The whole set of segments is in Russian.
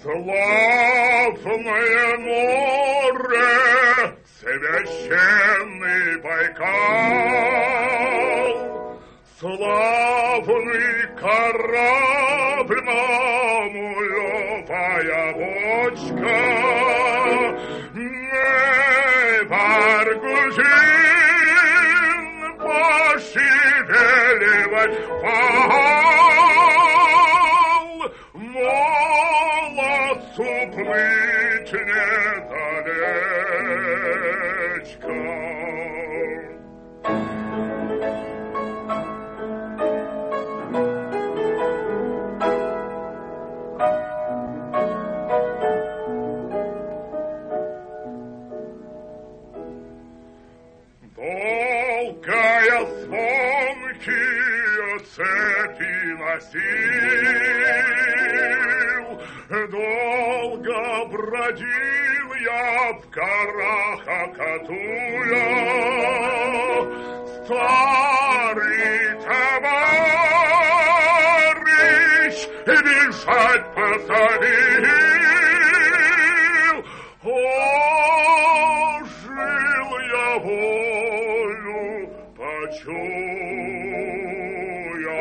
Славное море, священный Байкал, славный корабль, мамулевая бочка, Баргузин пошевеливать вал, молодцу плыть недалечко. Долгая звонкие цепи носил, долго бродил я в горах, окатуя, старый товарищ бежать посадил. Жил я волю почуя.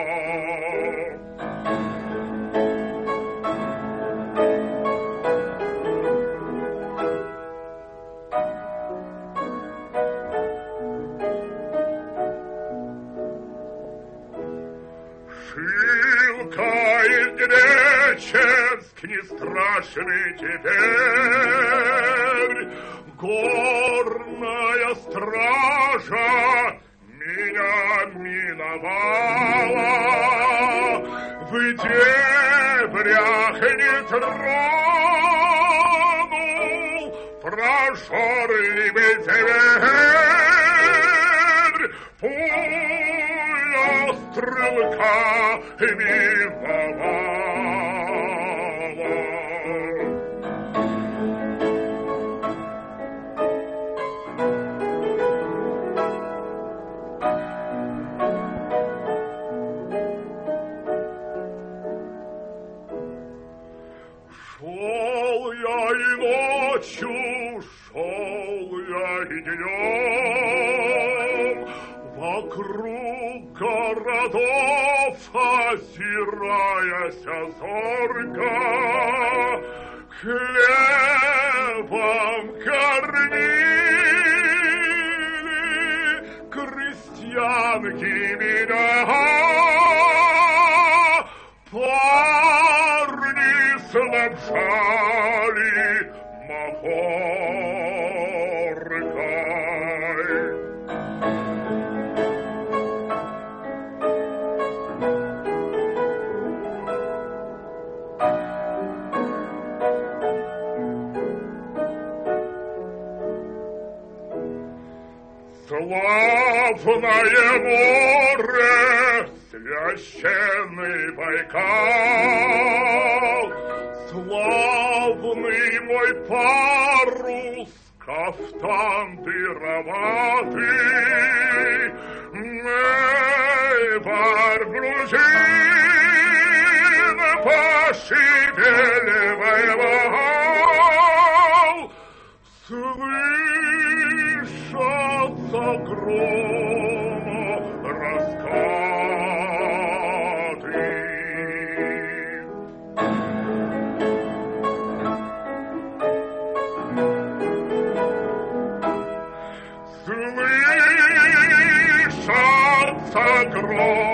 Шилка из Греческ не страшный теперь, горная стража меня миновала, в дебрях не тронул прошорливый зверь, пуля стрелка миновала. Шел я и ночью, шел я и днем, вокруг городов озираясь зорко, хлебом кормили крестьянки меня. Слабшали махоркой. Славное море, священный Байкал, славный мой парус, кафтан дыроватый, Баргузин пошевеливай вал, слышатся грома раскаты. Слышатся грома